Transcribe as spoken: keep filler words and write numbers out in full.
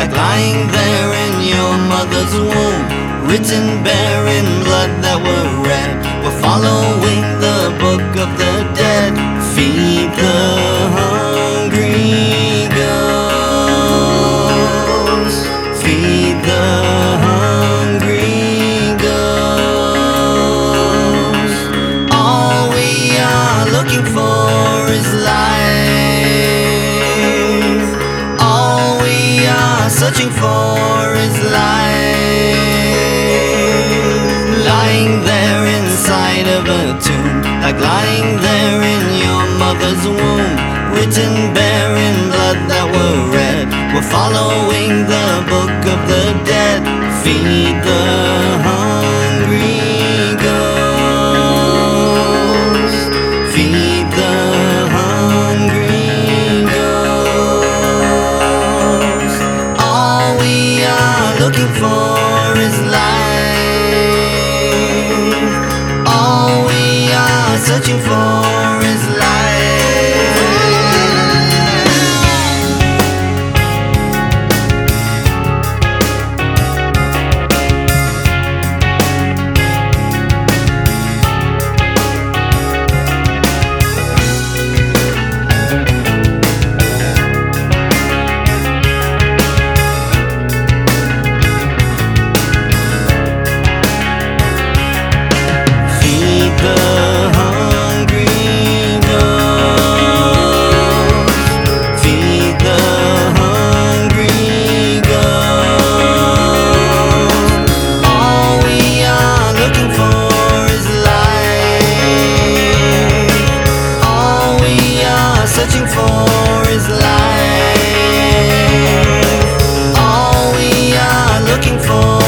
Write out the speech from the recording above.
like lying there in your mother's womb, written bare in blood that were red. We're following the book of the dead. Feed the hungry ghosts. Feed the hungry ghosts. All we are looking for is life. All we are searching for is life. Lying there inside of a tomb, like lying there in your mother's womb, written bare in blood that were red. We're following the book of the dead. Feed the hungry ghosts. Feed the hungry ghosts. All we are looking for is life. All we are searching for is life. Feed the hungry ghosts. Feed the hungry ghosts. All we are looking for is life. All we are searching for is life. All we are looking for